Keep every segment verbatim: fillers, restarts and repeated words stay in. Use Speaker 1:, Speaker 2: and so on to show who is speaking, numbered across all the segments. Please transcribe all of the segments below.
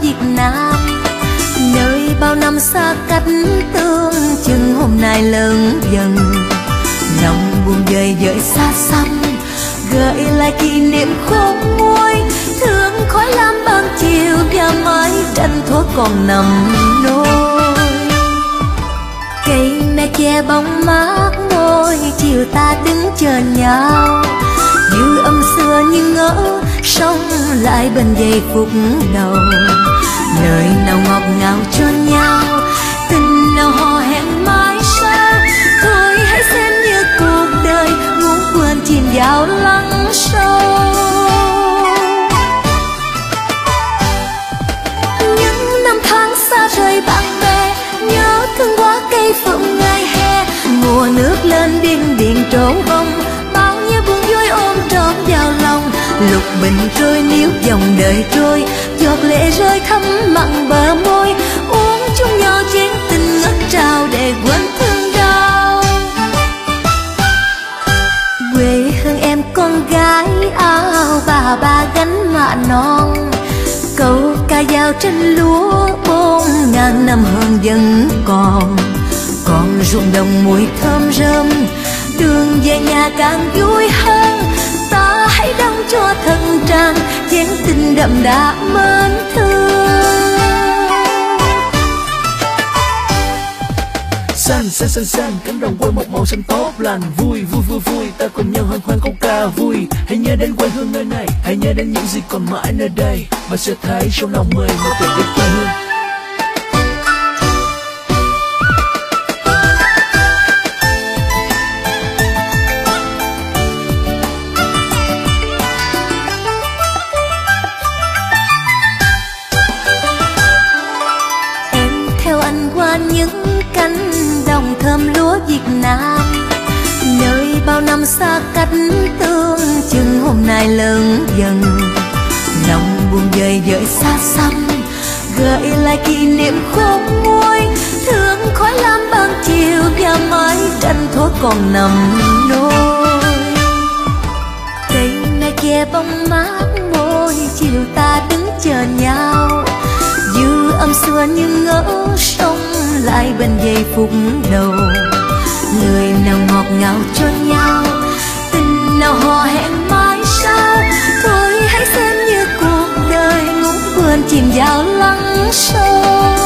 Speaker 1: Việt Nam. Nơi bao năm xa cách tương chừng hôm nay lớn dần, lòng buồn dời dời xa xăm, gợi lại kỷ niệm khôn nguôi. Thương khói lam ban chiều và mái tranh thuở còn nằm nôi. Cây me che bóng mát môi, chiều ta đứng chờ nhau. Dư âm xưa như ngỡ sống lại bên giây phút đầu. Lời nào ngọt ngào cho nhau, tình nào hò hẹn mãi sau. Thôi hãy xem như cuộc đời muốn quên chìm vào lắng sâu. Những năm tháng xa rời bạn bè, nhớ thương quá cây phượng ngày hè. Mùa nước lên điên điền trổ bông, bao nhiêu buồn vui ôm trọn vào lòng. Lục bình trôi níu dòng đời trôi, giọt lệ rơi thấm mặn bờ môi. Uống chung nhau chén tình ngất trao để quên thương đau. Quê hương em con gái áo bà ba gánh mạ non. Câu ca dao trên lúa bốn ngàn năm hơn vẫn còn. Còn ruộng đồng mùi thơm rơm, đường về nhà càng vui hơn. Ta hãy đong cho thân tràn chén tình đậm đà mến thương.
Speaker 2: Xanh xanh xanh xanh cánh đồng quê một màu xanh tốt lành. Vui vui vui vui ta cùng nhau hân hoan câu ca vui. Hãy nhớ đến quê hương nơi này, hãy nhớ đến những gì còn mãi nơi đây. Và sẽ thấy trong lòng mình một tình yêu quê hương.
Speaker 1: Những cánh đồng thơm lúa Việt Nam, nơi bao năm xa cách tương chừng hôm nay lớn dần. Lòng buồn dời dời xa xăm, gợi lại kỷ niệm khôn nguôi. Thương khói lam ban chiều và mái tranh thuở còn nằm nôi. Cây me che bóng mát môi, chiều ta đứng chờ nhau. Dư âm xưa như ngỡ sống lại bên giây phút đầu. Lời nào ngọt ngào cho nhau, tình nào hò hẹn mãi sau. Thôi hãy xem như cuộc đời muốn quên chìm vào lắng sâu.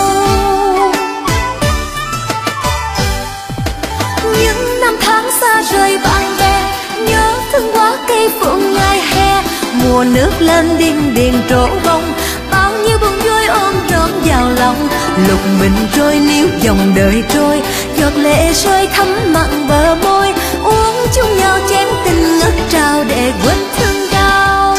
Speaker 1: Những năm tháng xa rời bạn bè, nhớ thương quá cây phượng ngày hè. Mùa nước lên điên điền trổ bông, bao nhiêu buồn vui ôm trọn vào lòng. Lục bình trôi níu dòng đời trôi, giọt lệ rơi thấm mặn bờ môi. Uống chung nhau chén tình ngất trao để quên thương đau.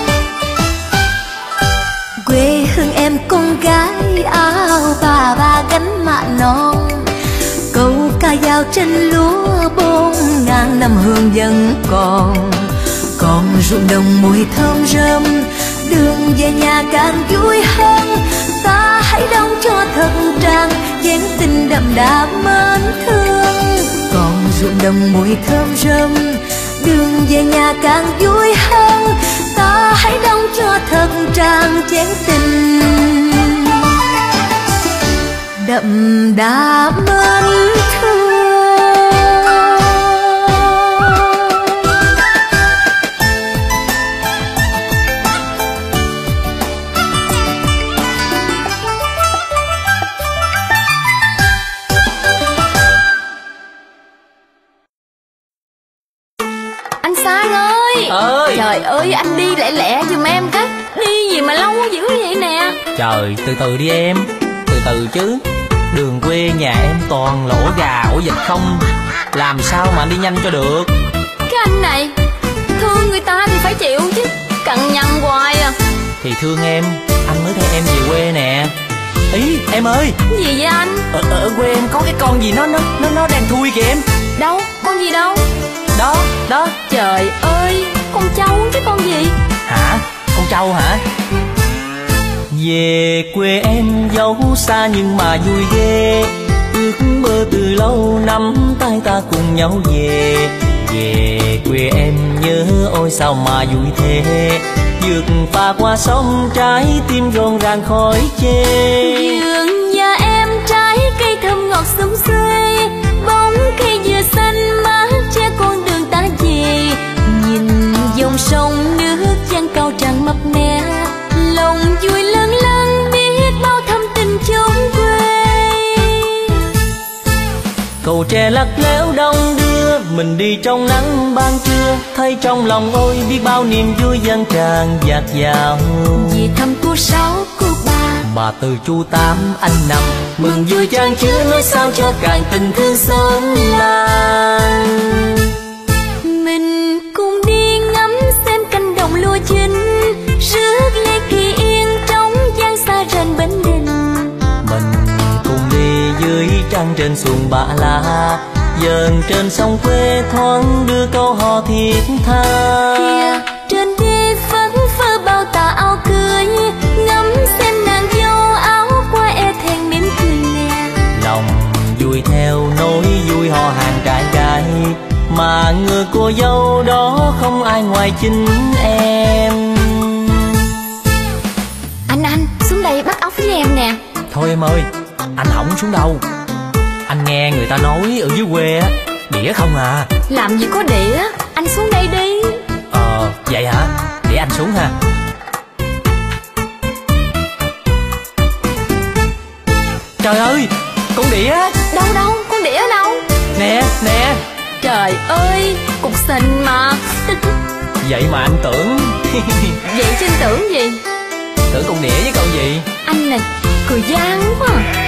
Speaker 1: Quê hương em con gái áo bà ba gánh mạ non. Câu ca dao trên lúa bốn ngàn năm hương vẫn còn. Còn ruộng đồng mùi thơm rơm, đường về nhà càng vui hơn. Ta hãy đong cho thân tràn chén tình đậm đà mến thương. Còn ruộng đồng mùi thơm rơm, đường về nhà càng vui hơn. Ta hãy đong cho thân tràn chén tình đậm đà mến thương.
Speaker 3: Ơi trời ơi, anh đi lẹ lẹ giùm em cái. Đi gì mà lâu dữ vậy nè.
Speaker 4: Trời, từ từ đi em, từ từ chứ. Đường quê nhà em toàn là ổ gà ổ vịt không, làm sao mà anh đi nhanh cho được.
Speaker 3: Cái anh này thương người ta thì phải chịu chứ, cằn nhằn hoài à.
Speaker 4: Thì thương em, anh mới theo em về quê nè. Ý em ơi.
Speaker 3: Gì vậy anh?
Speaker 4: Ở, ở quê em có cái con gì nó nó nó nó đang thui kìa em.
Speaker 3: Đâu, con gì đâu?
Speaker 4: Đó, đó.
Speaker 3: Trời ơi, con trâu chứ con gì?
Speaker 4: Hả? Con trâu hả? Về quê em dấu xa nhưng mà vui ghê. Ước mơ từ lâu nắm tay ta cùng nhau về. Về quê em nhớ ôi sao mà vui thế. vượt phà qua sông trái tim rộn ràng khói chê.
Speaker 1: Vườn nhà em trái cây thơm ngọt xum xuê, bóng cây dừa xanh mát che con đường ta về. Nhìn dòng sông nước dâng cao tràn mập mè, lòng vui lâng lâng biết bao thâm tình chốn quê.
Speaker 4: Cầu tre lắc léo đông đưa mình đi trong nắng ban trưa, thấy trong lòng ôi biết bao niềm vui dâng tràn dạt dào.
Speaker 1: Vì thăm cô sáu cô ba,
Speaker 4: bà từ chu tám anh năm, mừng vui chan chứa nói sao cho càng tình thương xóm làng.
Speaker 1: Mình cùng đi ngắm xem cánh đồng lúa chín, rước lê kỳ yên trong gian xa rền Bến Đình.
Speaker 4: Mình cùng đi dưới trăng trên xuồng bạ la, dần trên sông quê thoáng đưa câu hò thiết tha.
Speaker 1: Kìa trên đi phất phơ bao tà áo cưới, ngắm xem nàng dâu áo qua e thẹn mỉm cười nè.
Speaker 4: Lòng vui theo nỗi vui hò hàng trai gái, mà người cô dâu đó không ai ngoài chính em.
Speaker 3: Anh anh xuống đây bắt ốc với em nè.
Speaker 4: Thôi em ơi, anh hổng xuống đâu. Anh nghe người ta nói ở dưới quê á, đĩa không à.
Speaker 3: Làm gì có đĩa, anh xuống đây đi.
Speaker 4: Ờ, vậy hả? Để anh xuống ha. Trời ơi, con đĩa.
Speaker 3: Đâu đâu, con đĩa đâu?
Speaker 4: Nè, nè.
Speaker 3: Trời ơi, cục sình mà.
Speaker 4: Vậy mà anh tưởng.
Speaker 3: Vậy chứ anh tưởng gì?
Speaker 4: Tưởng con đĩa với con gì?
Speaker 3: Anh này, cười gian quá à.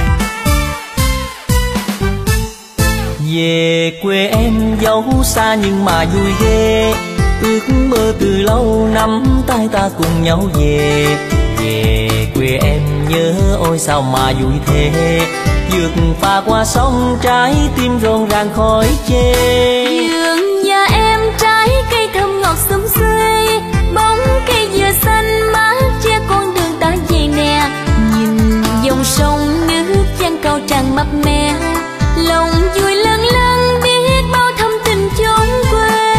Speaker 4: Về quê em dấu xa nhưng mà vui ghê, ước mơ từ lâu nắm tay ta cùng nhau về. Về quê em nhớ ôi sao mà vui thế, vượt phà qua sông trái tim rộn ràng khói chê.
Speaker 1: Vườn nhà em trái cây thơm ngọt xum xuê, bóng cây dừa xanh mát che con đường ta về nè. Nhìn dòng sông nước dâng cao tràn mập mè, lòng vui lâng lâng biết bao thâm tình chốn quê.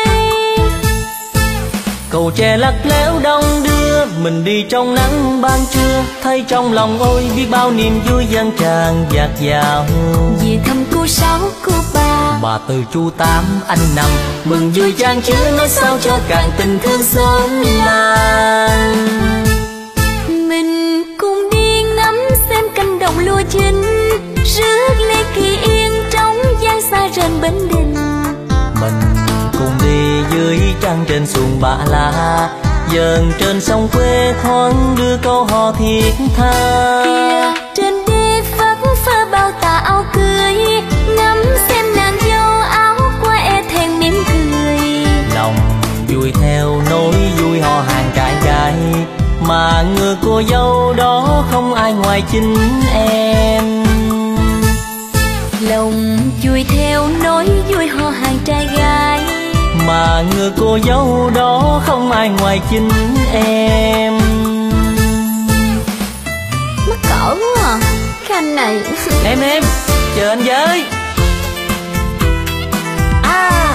Speaker 4: Cầu tre lắc léo đông đưa mình đi trong nắng ban trưa, thấy trong lòng ôi biết bao niềm vui dâng tràn dạt dào.
Speaker 1: Vì thăm cô sáu cô ba,
Speaker 4: bà từ chu tám anh năm, mừng vui chan chứa nói sao cho càng tình thương xóm làng.
Speaker 1: mình cùng đi ngắm xem cánh đồng lúa chín, rước lê kỳ yên trong gian xa rền Bến Đình.
Speaker 4: Mình cùng đi dưới trăng trên xuồng bạ la, dần trên sông quê thoáng đưa câu hò thiết tha.
Speaker 1: Kìa trên đi phất phơ bao tà áo cưới, ngắm xem nàng dâu áo qua e thẹn mỉm cười.
Speaker 4: Lòng vui theo nỗi vui hò hàng trai gái, mà người cô dâu đó không ai ngoài chính em.
Speaker 1: Lòng vui theo nỗi vui hò hàng trai gái,
Speaker 4: mà người cô dâu đó không ai ngoài chính em.
Speaker 3: Mắc cỡ quá à, cái anh này.
Speaker 4: Em em, chờ anh với. À,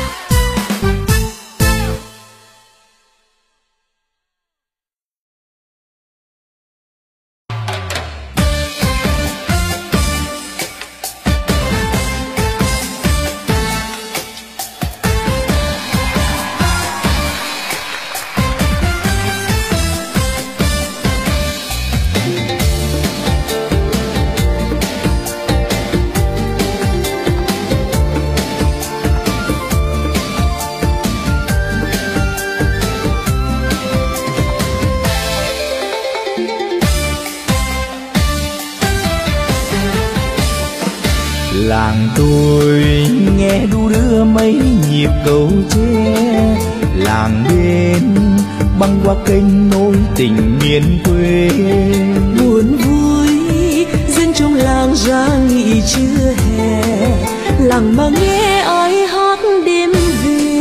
Speaker 2: làng tôi nghe đu đưa mấy nhịp cầu tre, làng bên băng qua kênh nối tình miền quê.
Speaker 5: Buồn vui duyên trong làng ra nghỉ trưa hè, làng mà nghe ai hát đêm về.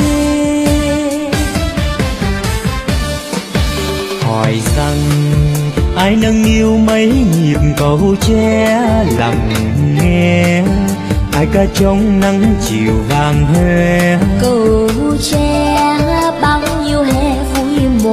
Speaker 2: Hỏi rằng ai nâng niu mấy nhịp cầu tre, lặng nghe ai ca trong nắng chiều vàng hoe.
Speaker 1: Cầu tre bao nhiêu hè vui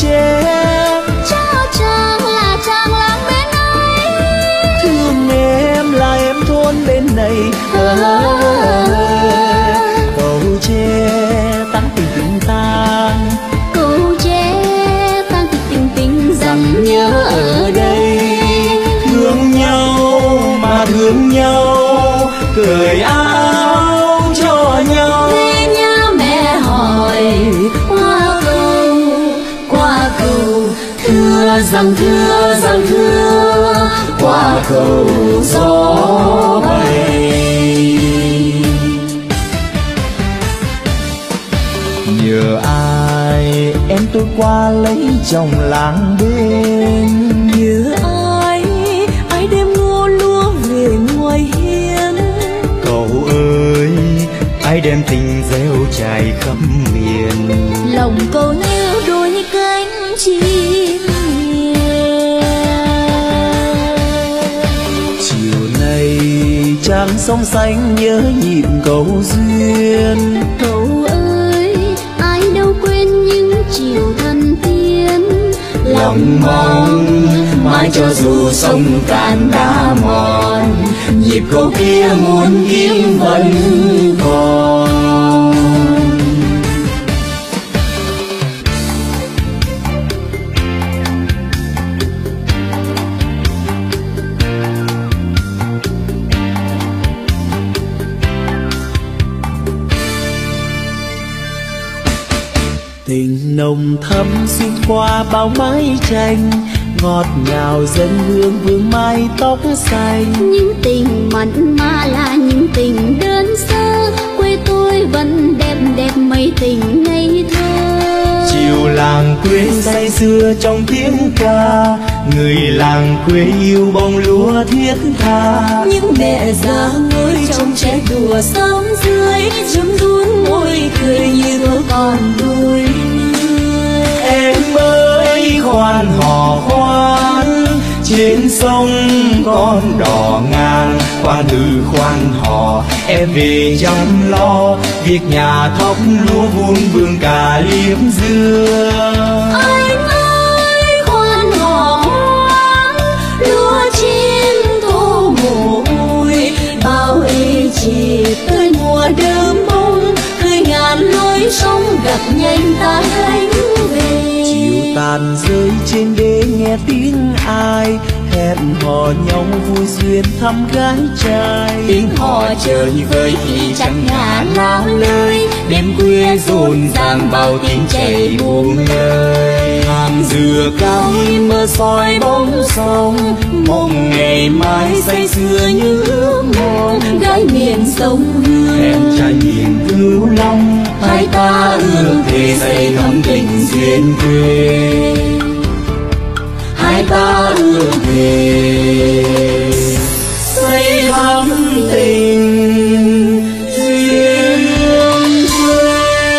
Speaker 2: che
Speaker 3: cho chàng là chàng làng bên ấy.
Speaker 2: Thương em là em thôn bên này. Cầu tre tán tình tình tan,
Speaker 3: Cầu tre tan tình tình tình dặm nhớ ở đây.
Speaker 2: thương nhau mà thương nhau, cởi áo cho nhau.
Speaker 3: Nghe nhớ mẹ hỏi qua cầu, qua cầu
Speaker 2: Thưa rằng thưa rằng thưa, qua cầu gió bay. Nhờ ai em tôi qua lấy chồng làng bên.
Speaker 5: Nhớ ai ai đem ngô lúa về ngoài hiên.
Speaker 2: Cậu ơi ai đem tình gieo trải khắp miền.
Speaker 3: lòng cầu như đôi cánh chim hiền.
Speaker 2: Chiều nay trăng sông xanh nhớ nhịp cầu duyên.
Speaker 3: Cậu ơi ai đâu quên những chiều thân tiên.
Speaker 2: Lòng mong mãi cho dù sông cạn đá mòn, nhịp cầu kia muôn kiếp vẫn còn. Tình nồng thắm xuyên qua bao mái tranh, ngọt ngào dân hương vương mái tóc xanh.
Speaker 3: Những tình mặn mà là những tình đơn sơ, quê tôi vẫn đẹp đẹp mấy tình ngây thơ.
Speaker 2: Chiều làng quê say sưa trong tiếng ca, người làng quê yêu bông lúa thiết tha.
Speaker 5: Những mẹ già ngồi trong trẻ đùa sớm dưới, chấm đun môi cười như đứa con đôi.
Speaker 2: Em ơi khoan hò khoan, trên sông con đò ngang. Khoan từ khoan hò em về chăm lo, việc nhà thóc lúa vuông vương cả liếm dưa.
Speaker 3: Anh ơi khoan hò khoan, lúa chín thu mùa vui.
Speaker 5: Bao ê chì tới mùa đơm bông, cười ngàn lối sông gặp nhanh ta gánh về.
Speaker 2: Chiều tàn rơi trên đê nghe tiếng ai, hẹn hò nhau vui duyên thăm gái trai.
Speaker 5: Tiếng hò chơi vơi thì chẳng ngả lao lơi, đêm khuya rộn ràng bao tiếng chảy buông lời.
Speaker 2: Hàng dừa cao in mơ soi bóng sông, mong ngày mai say sưa như ước mong.
Speaker 5: Gái miền sông Hương
Speaker 2: Em trai miền Cửu Long, hai ta ước thề xây thắm tình duyên quê. Hai ta ước thề xây thắm tình duyên quê.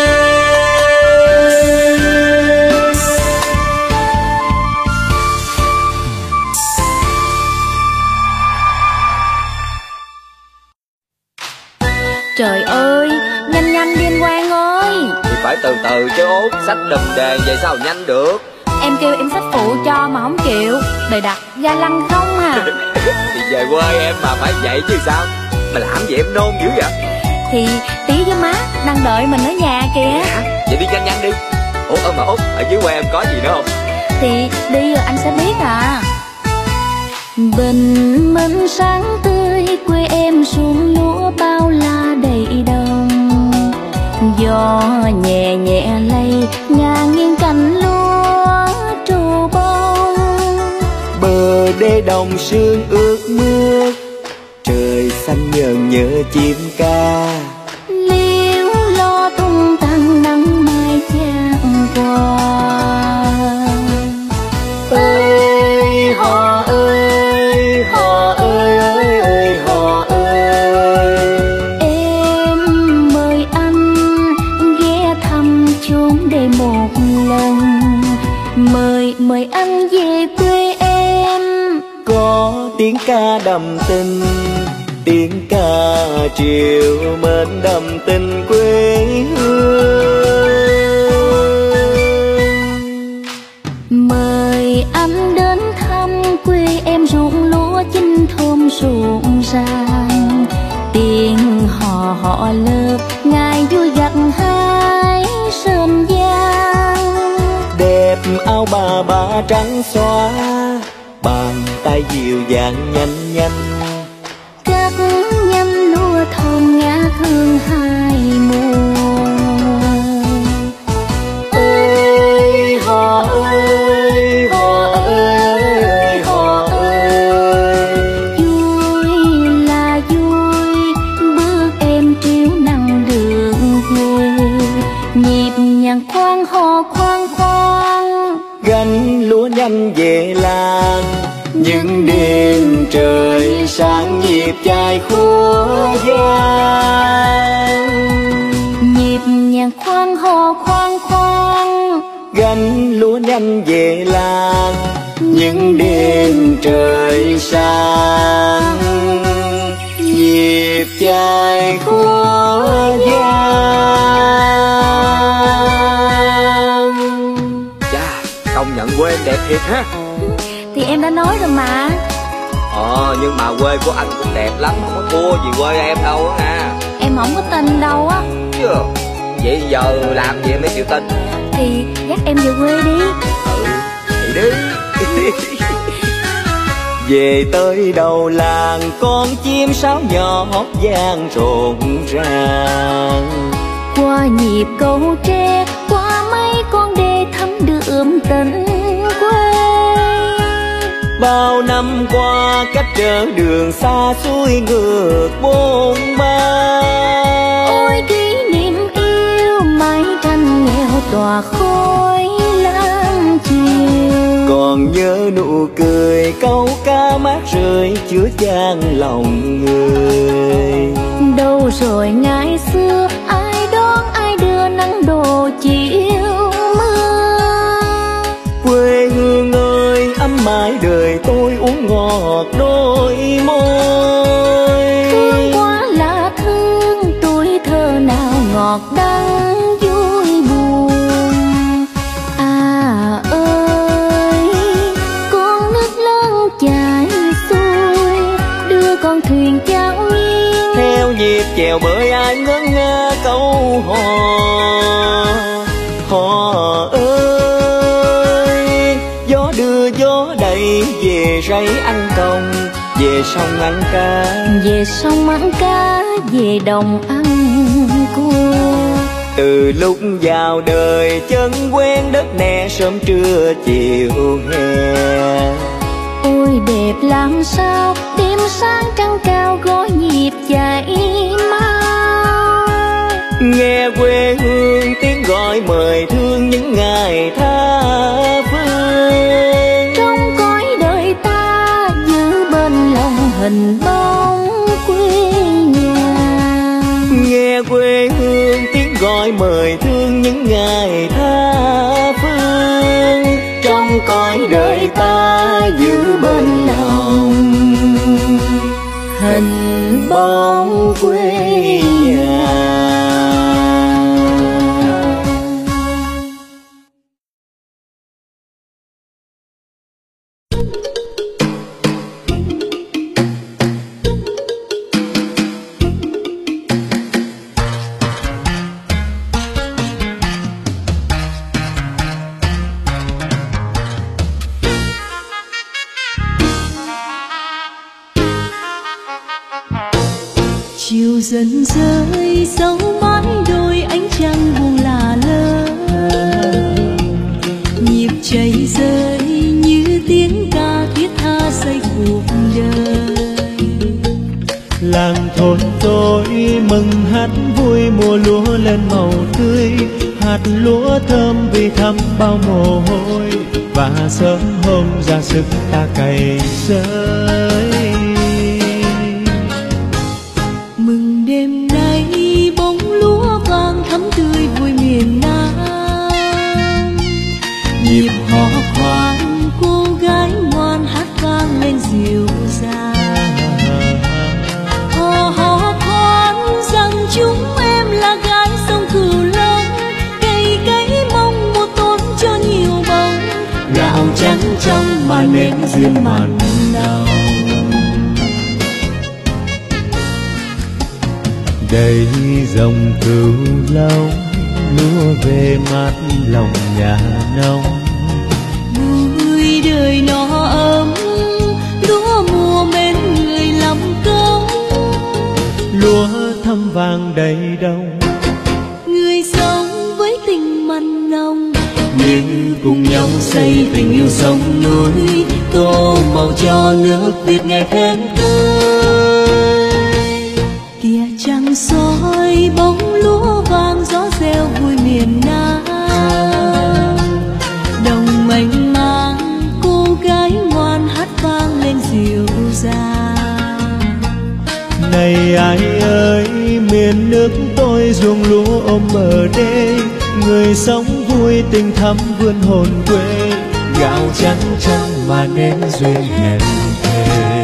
Speaker 3: Trời ơi, nhanh nhanh đi anh Quang ơi.
Speaker 6: Thì phải từ từ chứ Út, xách đùm đề vậy sao nhanh được.
Speaker 3: Em kêu em xách phụ cho mà không chịu, bày đặt ga lăng không à.
Speaker 6: Thì về quê em mà phải vậy chứ sao. Mà làm gì em nôn dữ vậy?
Speaker 3: Thì tí với má đang đợi mình ở nhà kìa.
Speaker 6: Hả? Vậy đi nhanh nhanh đi. Ủa ơ mà Út, ở dưới quê em có gì nữa không?
Speaker 3: Thì đi rồi anh sẽ biết à. Bình minh sáng tươi, quê em xuống lúa bao la đầy đồng. Gió nhẹ nhẹ lay nhà nghiêng cành lúa trù bông.
Speaker 2: Bờ đê đồng sương ướt mưa, trời xanh nhờn nhớ chim ca.
Speaker 3: Liễu lo tung tăng nắng mai chan qua.
Speaker 2: Ơi họ ơi, họ ơi ơi ơi họ ơi.
Speaker 3: Em mời anh ghé thăm chốn đây một lần. Mời mời anh về quê em.
Speaker 2: Có tiếng ca đậm tình, tiếng ca triều mến đậm tình quê hương.
Speaker 3: Mời anh đến thăm quê em ruộng lúa chín thơm rộn ràng, tiếng hò hò lớp ngày vui gặt hái sơn giang.
Speaker 4: Đẹp áo bà ba trắng xóa, bàn tay dịu dàng nhanh nhanh,
Speaker 3: Cắt nhâm lúa thơm ngát hương hai mùa.
Speaker 4: ơi hò ơi hò ơi hò ơi.
Speaker 3: Vui là vui, bước em triếu nắng đường về, nhịp nhàng khoan hò khoan khoan.
Speaker 4: Gánh lúa nhanh về làng, những đêm trời sáng nhịp chài khua vang.
Speaker 3: Nhịp nhàng khoan hò khoan khoan,
Speaker 4: Gánh lúa nhanh về làng, những đêm trời sáng nhịp chài khua vang.
Speaker 6: Chà, công nhận quê em đẹp thiệt ha.
Speaker 3: thì em đã nói rồi mà.
Speaker 6: Ờ, nhưng mà quê của anh cũng đẹp lắm, không có thua gì quê em đâu á nha.
Speaker 3: Em không có tin đâu á.
Speaker 6: Chứ vậy giờ làm gì em mới chịu tin?
Speaker 3: Thì dắt em về quê đi.
Speaker 6: Ừ, thì đi.
Speaker 4: Về tới đầu làng, con chim sáo nhỏ hót vang rộn ràng.
Speaker 3: Qua nhịp cầu tre, qua mấy con đê thắm đượm tình quê.
Speaker 4: Bao năm qua cách trở đường xa xuôi ngược bôn ba.
Speaker 3: Ôi kỷ niệm yêu mái tranh nghèo tỏa khói lan chiều.
Speaker 4: Còn nhớ nụ cười câu ca mát rơi chứa chan lòng người.
Speaker 3: Đâu rồi ngày xưa ai đón ai đưa nắng đổ chiều mưa.
Speaker 4: Quê hương ơi ấm mãi đời tôi uống ngọt đôi môi.
Speaker 3: Thương quá là thương, tuổi thơ nào ngọt đắng vui buồn. À ơi, con nước lớn chảy xuôi, đưa con thuyền cháo nghiêng.
Speaker 4: Theo nhịp chèo bơi ai ngỡ ngơ câu hò. Hò ơi, gió đưa gió đẩy về rẫy ăn công, về sông ăn cá.
Speaker 3: Về sông ăn cá, về đồng ăn cua.
Speaker 4: Từ lúc vào đời chân quen đất nè, sớm trưa chiều hè.
Speaker 3: Ôi đẹp làm sao, đêm sáng trăng cao gói nhịp chạy mau.
Speaker 4: Nghe quê hương tiếng gọi mời thương những ngày tha phương.
Speaker 3: Trong cõi đời ta giữ bên lòng hình bóng quê nhà.
Speaker 4: Nghe quê hương tiếng gọi mời thương những ngày tha phương. Trong cõi đời ta giữ bên lòng hình bóng quê nhà.
Speaker 5: Chiều dần rơi dấu mãi đôi ánh trăng buông lả lơ. Nhịp chảy rơi như tiếng ca thiết tha xây cuộc đời.
Speaker 2: Làng thôn tôi mừng hát vui, mùa lúa lên màu tươi. Hạt lúa thơm vì thấm bao mồ hôi, và sớm hôm ra sức ta cày sới.
Speaker 5: Mừng đêm nay bóng lúa vàng thắm tươi vui miền Nam. Nhịp hò khoan cô gái ngoan hát vang lên dịu dàng. Hò hò khoan rằng chúng em là gái sông Cửu Long, cây cấy mong một tôn cho nhiều bông.
Speaker 2: Gà trăng mà nên duyên mặn nồng.
Speaker 7: Đây dòng cửu long, lúa về mát lòng nhà nông.
Speaker 5: Vui đời nó ấm, lúa mùa bên người làm công.
Speaker 7: Lúa thăm vàng đầy đồng,
Speaker 5: người sống với tình mặn nồng.
Speaker 2: Nhưng cùng nhau xây tình yêu sông núi, tô màu cho nước Việt ngày thêm tươi.
Speaker 5: Kìa trăng soi bóng lúa vàng, gió reo vui miền Nam. Đồng mênh mang cô gái ngoan hát vang lên dịu dàng.
Speaker 7: Này ai ơi, miền nước tôi ruộng lúa ôm bờ đê, người sống vui tình thắm vươn hồn quê.
Speaker 2: Gạo trắng trăng mà nên duyên hẹn thề.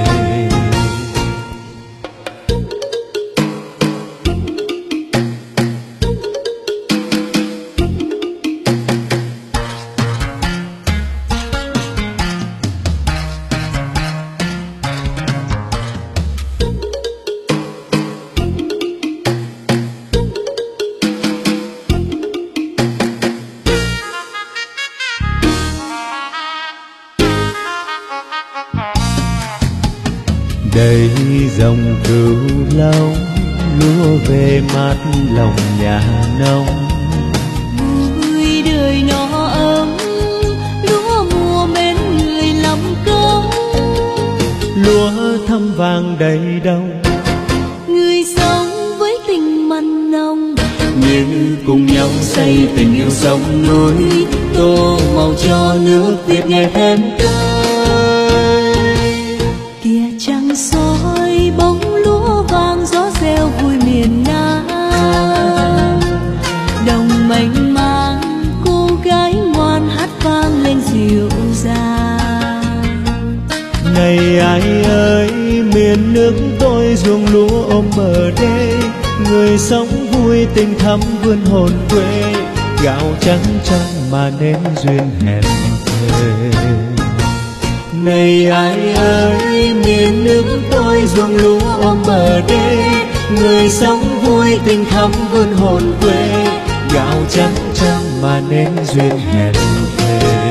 Speaker 7: Đây dòng cửu long, lúa về mát lòng nhà nông.
Speaker 5: Vui đời nó ấm, lúa mùa bên người làm công.
Speaker 7: Lúa thăm vàng đầy đồng,
Speaker 5: Người sống với tình mặn nồng.
Speaker 2: Nhưng cùng nhau xây tình yêu sông núi, tô màu cho nước Việt ngày thêm tươi.
Speaker 5: Kìa trăng soi bóng lúa vàng, gió reo vui miền Nam. Đồng mênh mang cô gái ngoan hát vang lên dịu dàng.
Speaker 7: này ai ơi, miền nước tôi ruộng lúa ôm bờ đê, người sống vui tình thắm vươn hồn quê. Gạo trắng trăng mà nên duyên hẹn thề.
Speaker 2: Này ai ơi, miền nước tôi ruộng lúa ôm bờ đê, người sống vui tình thắm vươn hồn quê. Gạo trắng trăng mà nên duyên hẹn thề.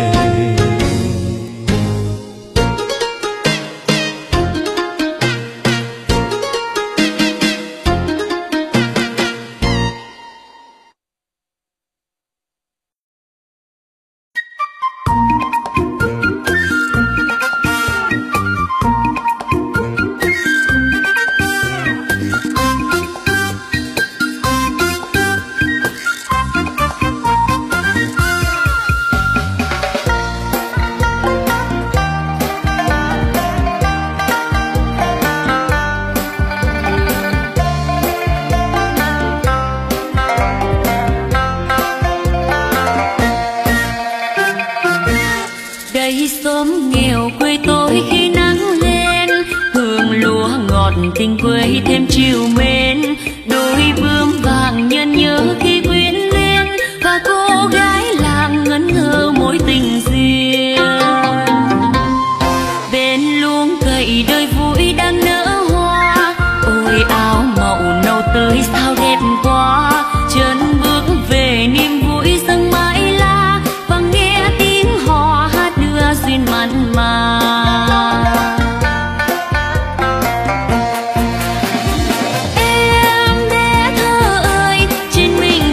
Speaker 1: Đây xóm nghèo quê tôi khi nắng lên, hương lúa ngọt tình quê thêm chiều mến. Đôi bướm vàng nhân nhớ khi quyến lên, và cô gái làng ngẩn ngơ mối tình duyên. Bên luống cậy đời vui đang nở hoa, ôi áo màu nâu tươi sao đẹp quá. Chân bước về niềm vui dâng mãi la, và nghe tiếng hò hát đưa duyên mặn mà. Em bé thơ ơi, trên mình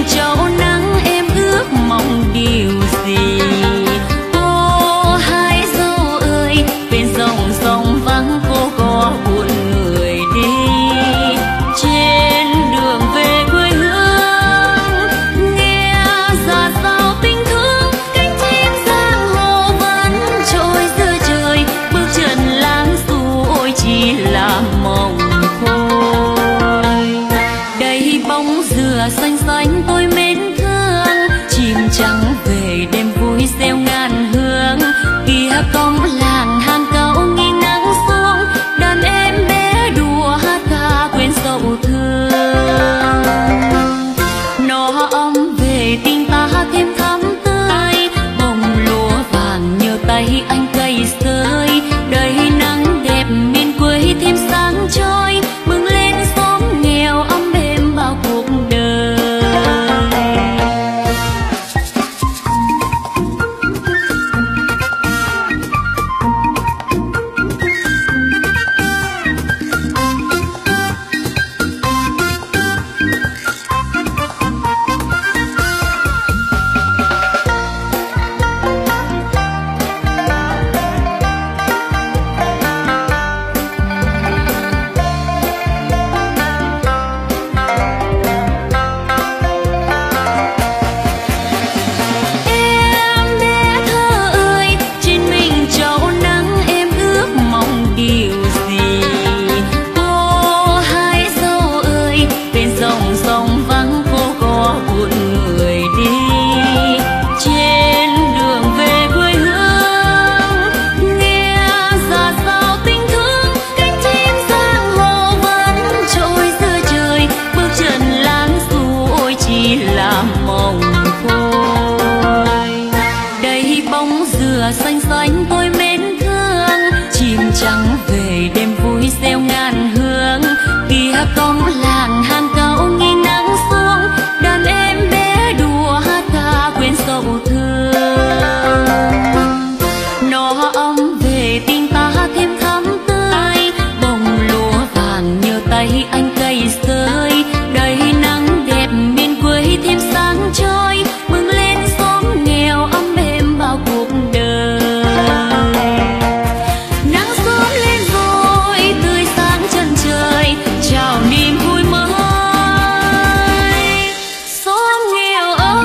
Speaker 3: xin tôi mến thương, chim trắng về đêm vui reo ngàn hương. Kia cổng làng hàng cau nghi nắng xuống, đàn em bé đùa ta quên sầu thương. Nó ấm về tình ta thêm thắm tươi, bông lúa vàng nhờ tay anh cày sới. Đầy nắng đẹp miền quê thêm sáng trôi, mừng lên xóm nghèo ấm êm bao cuộc đời. Nắng sớm lên rồi tươi sáng chân trời, chào niềm vui mới xóm nghèo ơi.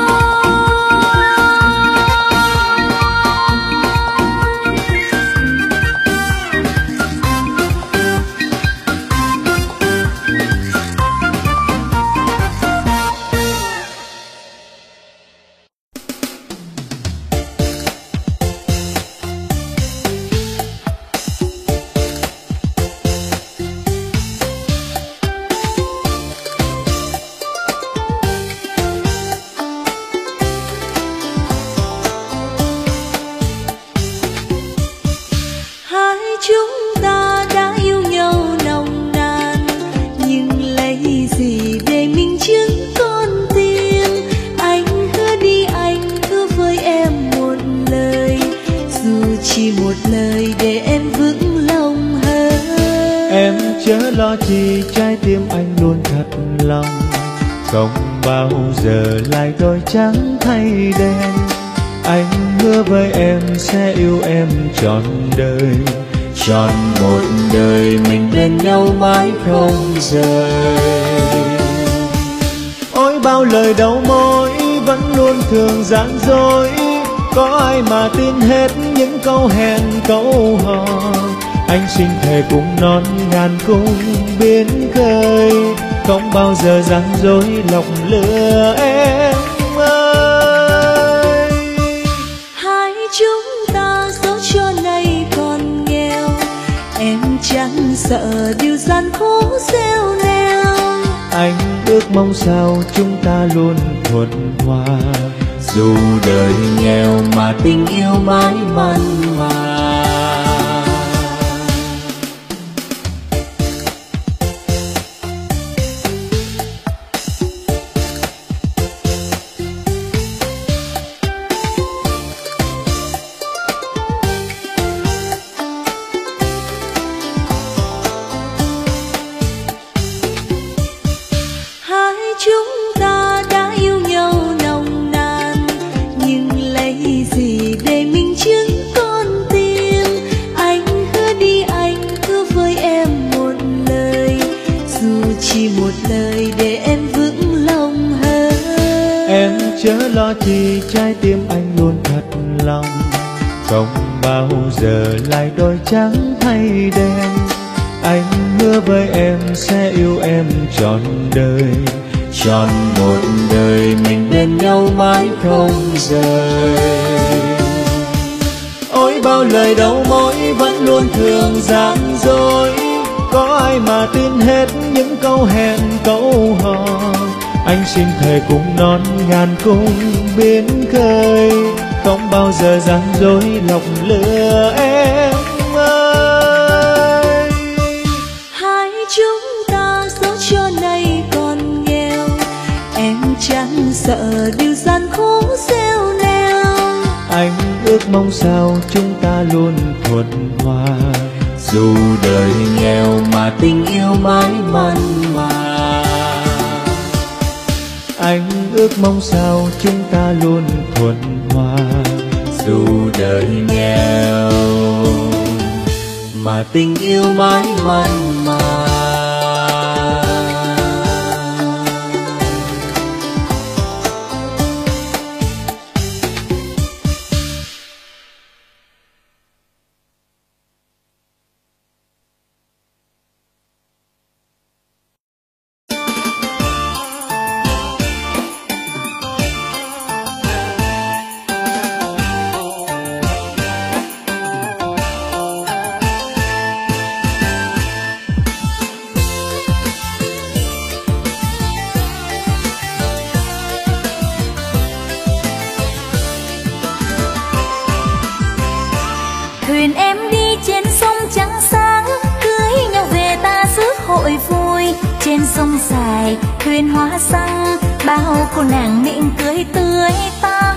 Speaker 5: Hai chúng ta đã yêu nhau nồng nàn, nhưng lấy gì để minh chứng con tim. Anh hứa đi, anh hứa với em một lời, dù chỉ một lời để em vững lòng hơn.
Speaker 7: Em chớ lo chi, trái tim anh luôn thật lòng, không bao giờ lại đôi trắng thay đen. Anh hứa với em sẽ yêu em trọn đời, trọn một đời mình bên nhau mãi không rời. Ôi bao lời đầu môi vẫn luôn thường gian dối, có ai mà tin hết những câu hẹn câu hò. Anh xin thề cùng non ngàn cung biến khơi, không bao giờ gian dối lòng lừa em ơi.
Speaker 5: Hai chúng ta dẫu cho nay còn nghèo, em chẳng sợ điều gian khổ gieo neo.
Speaker 7: Anh ước mong sao chúng ta luôn thuận hòa, dù đời nghèo mà tình yêu mãi mặn mà.
Speaker 5: Hai chúng ta đã yêu nhau nồng nàn, nhưng lấy gì để minh chứng con tim. Anh hứa đi, anh hứa với em một lời, dù chỉ một lời để em vững lòng hơn.
Speaker 7: Em chớ lo chi, trái tim anh luôn thật lòng, không bao giờ lại đôi trắng thay đen. Anh hứa với em sẽ yêu em trọn đời, trọn một đời mình bên nhau mãi không rời. Ôi bao lời đầu môi vẫn luôn thường gian dối, có ai mà tin hết những câu hẹn câu hò. Anh xin thề cùng non ngàn cung biến khơi, không bao giờ gian dối lòng lừa em ơi.
Speaker 5: Hai chúng ta dẫu cho nay còn nghèo, em chẳng sợ điều gian khổ gieo neo.
Speaker 7: Anh ước mong sao chúng ta luôn thuận hòa, dù đời nghèo mà tình yêu mãi mặn mà. Anh ước mong sao chúng ta luôn thuận hòa, dù đời nghèo mà tình yêu mãi mặn mà.
Speaker 1: Thuyền em đi trên sông trắng sáng, cưới nhau về ta rước hội vui. Trên sông dài thuyền hoa xăng, bao cô nàng miệng cười tươi tắn.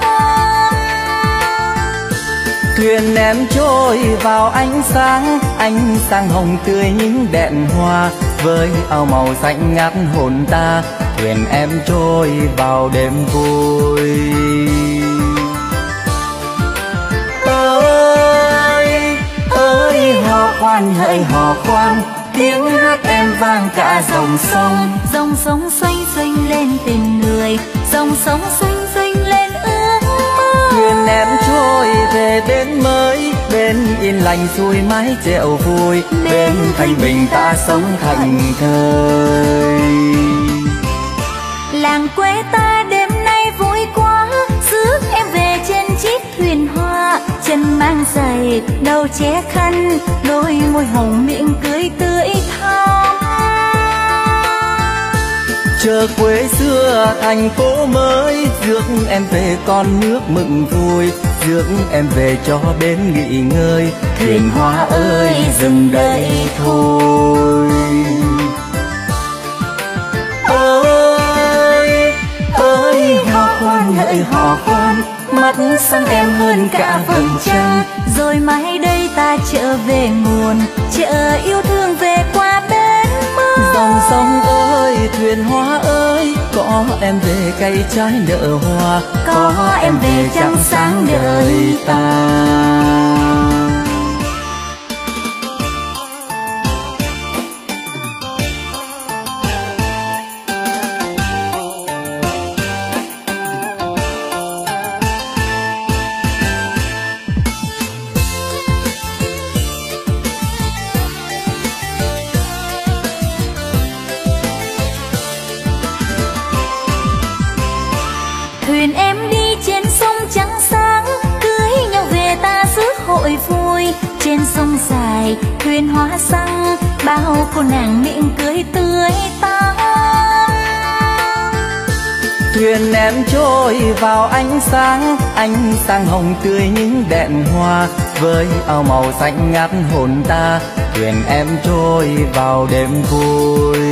Speaker 4: Thuyền em trôi vào ánh sáng, ánh sáng hồng tươi những đèn hoa, với áo màu xanh ngát hồn ta. Thuyền em trôi vào đêm vui. Ơi ơi hò khoan hỡi hò khoan, tiếng hát em vang cả dòng sông.
Speaker 1: Dòng sông xoay xoay lên tình người, dòng sông xoay xoay lên ước mơ.
Speaker 4: Thuyền em trôi về bên mới, bên yên lành xuôi mái chèo vui, bên thanh bình ta sống thành thơi.
Speaker 1: Làng quê ta đêm nay vui quá, rước em về trên chiếc thuyền hoa. Chân mang giày, đầu che khăn, đôi môi hồng miệng cười tươi thắm.
Speaker 4: Chờ quê xưa thành phố mới, rước em về con nước mừng vui, rước em về cho bên nghỉ ngơi. Thuyền hoa ơi dừng đây thôi. Ơi ơi hò khoan hỡi hò khoan,
Speaker 1: mắt sáng em hơn cả vầng trăng. Rồi mai đây ta trở về nguồn, chợ yêu thương về qua bên mơ.
Speaker 4: Dòng sông ơi thuyền hoa ơi, có em về cây trái nở hoa,
Speaker 1: có em về trăng sáng đời
Speaker 4: ta.
Speaker 1: Thuyền em đi trên sông trắng sáng, cưới nhau về ta rước hội vui. Trên sông dài thuyền hoa xăng, bao cô nàng miệng cười tươi tắn.
Speaker 4: Thuyền em trôi vào ánh sáng, ánh sáng hồng tươi những đèn hoa, với áo màu xanh ngát hồn ta. Thuyền em trôi vào đêm vui.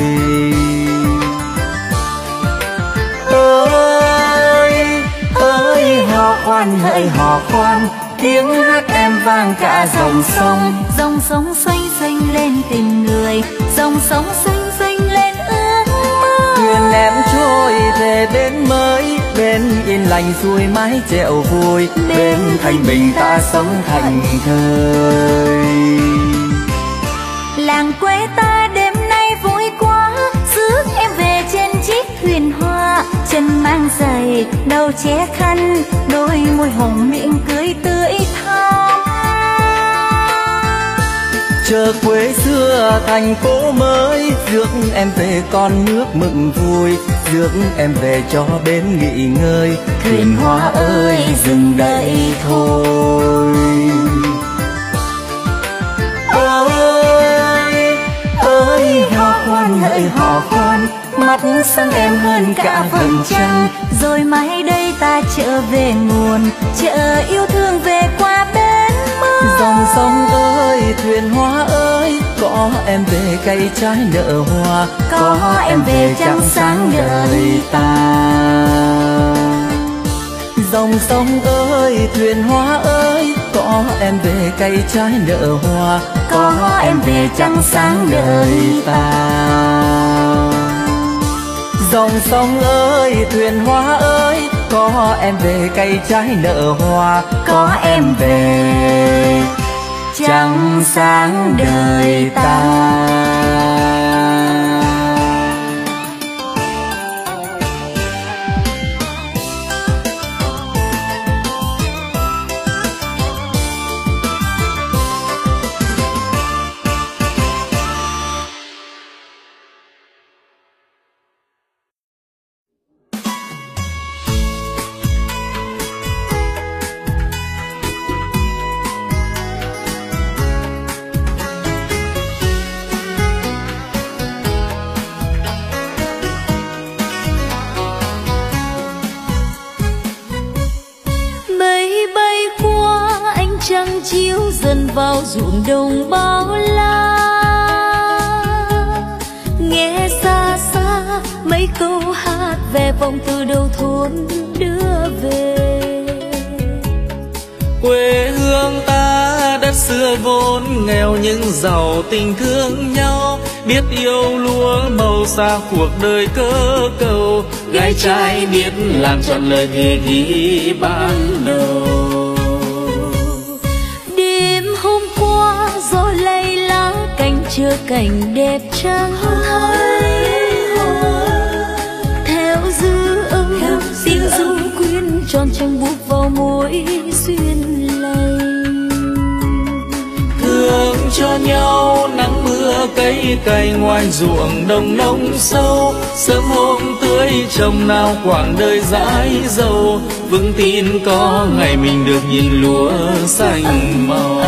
Speaker 4: Ơi ơi hò khoan hỡi hò khoan, tiếng hát em vang cả dòng sông.
Speaker 1: Dòng sông xoay xoay lên tình người, dòng sông xoay xoay lên ước mơ.
Speaker 4: Thuyền em trôi về bên mới, bên yên lành xuôi mái chèo vui, bên thanh bình ta sống thành thơi.
Speaker 1: Làng quê ta đêm nay vui quá, rước em về trên chiếc thuyền hoa. Chân mang giày, đầu che khăn, đôi môi hồng miệng cười tươi thắm.
Speaker 4: Chờ quê xưa thành phố mới, rước em về con nước mừng vui, rước em về cho bên nghỉ ngơi. Thuyền hoa ơi dừng đây thôi. Ơi ơi hò khoan hỡi hò khoan, mắt sáng em hơn cả vầng trăng.
Speaker 1: Rồi mai đây ta trở về nguồn, chợ yêu thương về qua bên mơ.
Speaker 4: Dòng sông ơi thuyền hoa ơi, có em về cây trái nở hoa,
Speaker 1: có em về trăng sáng đời
Speaker 4: ta. Dòng sông ơi thuyền hoa ơi, có em về cây trái nở hoa,
Speaker 1: có em về trăng sáng đời
Speaker 4: ta. Dòng sông ơi thuyền hoa ơi, có em về cây trái nở hoa, có em về trăng sáng đời ta.
Speaker 5: vào ruộng đồng bao la. Nghe xa xa mấy câu hát về vọng từ đầu thôn đưa về.
Speaker 4: Quê hương ta đất xưa vốn nghèo nhưng giàu tình thương nhau, biết yêu lúa màu xa cuộc đời cơ cầu, gái trai biết làm trọn lời thề ghi ban đầu.
Speaker 5: Đêm hôm qua gió lay lá cành chưa cảnh đẹp trăng thấy, theo dư âm tiếng ru quyến tròn tranh bút vào môi duyên lầy.
Speaker 4: Thương cho nhau nắng mưa cây cày ngoài ruộng đồng nông sâu, sớm hôm tưới trồng nào quãng đời dãi dầu, vững tin có ngày mình được nhìn lúa xanh màu.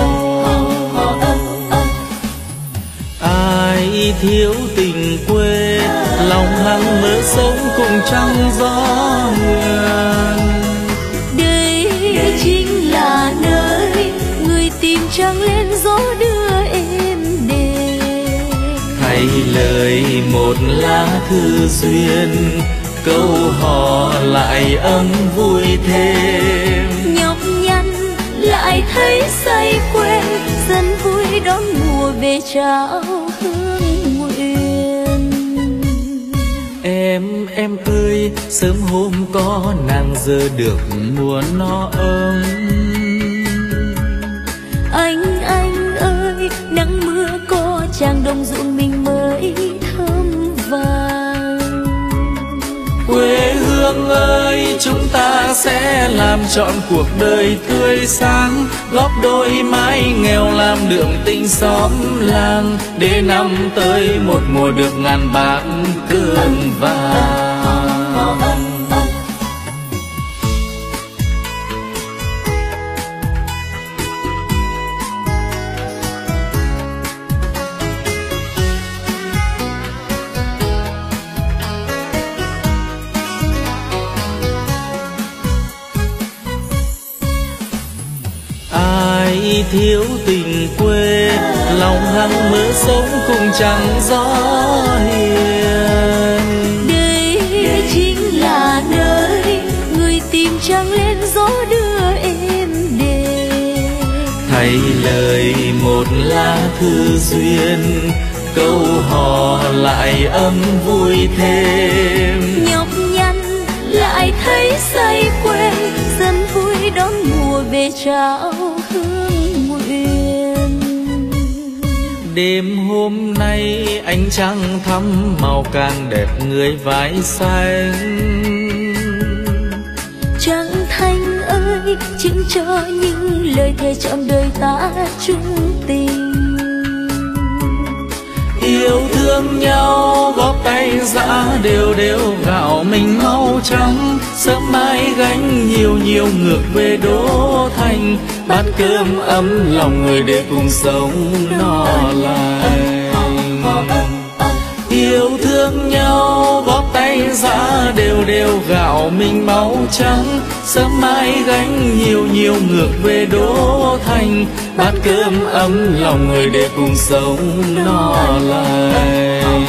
Speaker 4: Ai thiếu tình quê lòng hằng mơ sống cùng trăng gió huyền.
Speaker 5: Đây chính là nơi người tìm trăng lên gió đưa em đến.
Speaker 4: Thay lời một lá thư duyên, câu hò lại ấm vui thêm.
Speaker 5: Nhọc nhằn lại thấy say quên, dân vui đón mùa về trao hương nguyện.
Speaker 4: Em em ơi sớm hôm có nàng giờ được mùa no ấm.
Speaker 5: Anh anh ơi nắng mưa có chàng đồng ruộng mình mới thơm vàng.
Speaker 4: Quê hương ơi chúng ta sẽ làm trọn cuộc đời tươi sáng, góp đôi mái nghèo làm đượm tình xóm làng, để năm tới một mùa được ngàn bạc cơm vàng. Ai thiếu tình quê lòng hằng mơ sống cùng trăng gió hiền.
Speaker 5: Đây chính là nơi người tìm trăng lên gió đưa em đến.
Speaker 4: Thay lời một lá thư duyên, câu hò lại ấm vui thêm.
Speaker 5: Nhọc nhằn lại thấy say quên, dân vui đón mùa về trao hương nguyện.
Speaker 4: Đêm hôm nay ánh trăng thắm màu càng đẹp người vai xanh.
Speaker 5: Trăng thanh ơi chứng cho những lời thề trọn đời ta chung tình.
Speaker 4: Yêu thương nhau góp tay giã đều đều gạo mình máu trắng, sớm mai gánh nhiều nhiều ngược về đô thành, bát cơm ấm lòng người để cùng sống no lành. Yêu thương nhau góp tay giã đều đều gạo mình máu trắng, sớm mai gánh nhiều nhiều ngược về đô thành, bát cơm ấm lòng người để cùng sống no lành.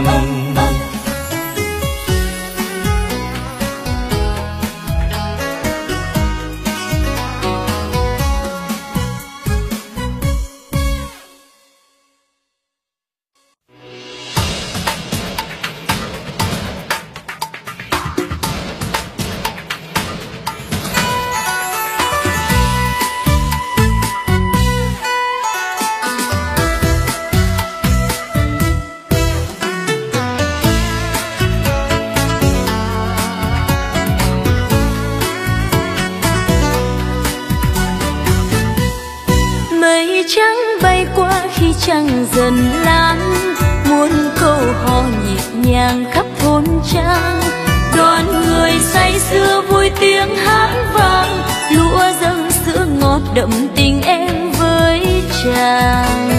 Speaker 5: Trăng dần lan muôn câu hò nhịp nhàng khắp thôn trang, đoàn người say sưa vui tiếng hát vang, lúa dâng sữa ngọt đậm tình em với chàng.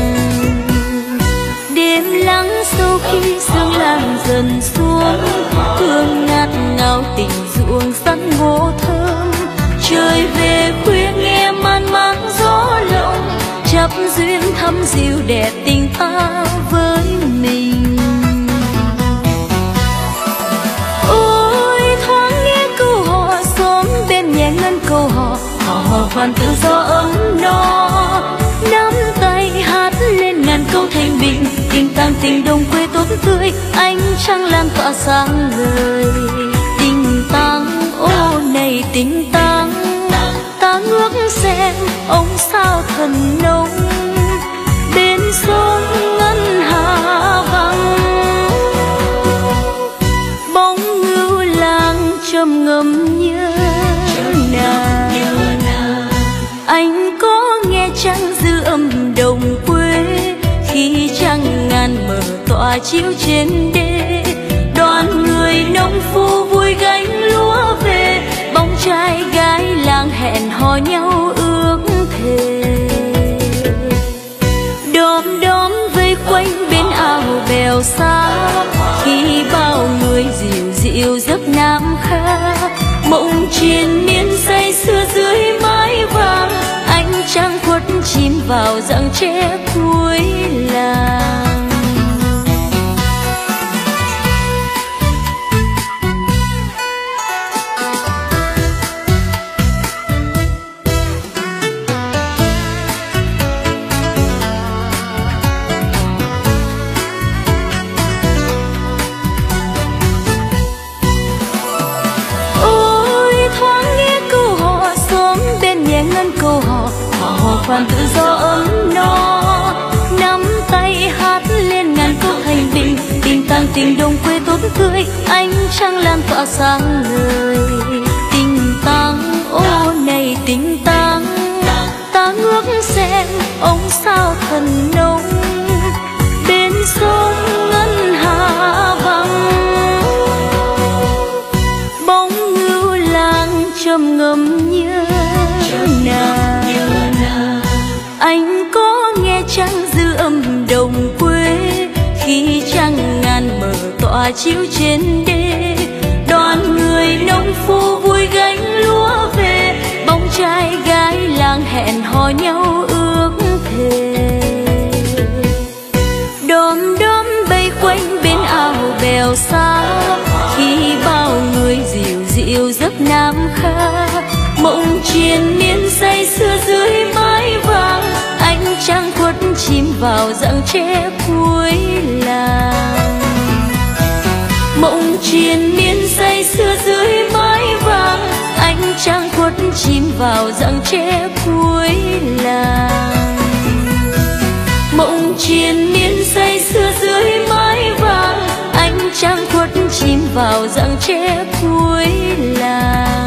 Speaker 5: Đêm lắng sâu khi sương lan dần xuống, hương ngát ngào tình ruộng sắn ngô thơm, trời về khuya nghe man máng gió lộng, chập
Speaker 1: gặp duyên thắm dịu đẹp tình ta với mình. Ôi thoáng nghe câu hò xóm bên nhẹ ngân câu hò, hò hò khoan tự do ấm no, nắm tay hát lên ngàn câu thanh bình, tình tang tình đồng quê tốt tươi, ánh trăng lan tỏa sáng ngời. Tình tang ô này tình tang, ta ngước xem ông sao thần nông, bên sông ngân hà vắng, bóng ngưu lang trầm ngâm nhớ nàng. Anh có nghe trăng dư âm đồng quê, khi trăng ngàn mở tỏa chiếu trên đê, đoàn người nông phu vui gánh lúa về, bóng trai gái làng hẹn hò nhau ước thề. Đom đóm vây quanh bên ao bèo xa, khi bao người dịu dịu giấc nam khác, mộng triền miên say sưa dưới mái vàng, ánh trăng khuất chìm vào rặng tre cuối làng. Câu hò hò hò khoan tự do ấm no, nắm tay hát lên ngàn câu thanh bình, tình tang tình đồng quê tốt tươi, ánh trăng lan tỏa sáng ngời. Tình tang ô này tình tang, ta ngước xem ông sao thần nông, bên sông ngân hà vắng, bóng ngưu lang trầm ngâm nhớ nàng. Anh có nghe trăng dư âm đồng quê, khi trăng ngàn mở tỏa chiếu trên đê, đoàn người nông phu vui gánh lúa về, bóng trai gái làng hẹn hò nhau ước thề. Đom đóm bay quanh bên ao bèo xa, khi bao người dịu dịu giấc nam khác, mộng triền miên say sưa dưới mái vàng, ánh trăng khuất chìm vào rặng tre cuối làng. Mộng triền miên say sưa dưới mái vàng, ánh trăng khuất chìm vào rặng tre cuối làng. Mộng triền miên say sưa dưới mái vàng, ánh trăng khuất chìm vào rặng tre cuối làng.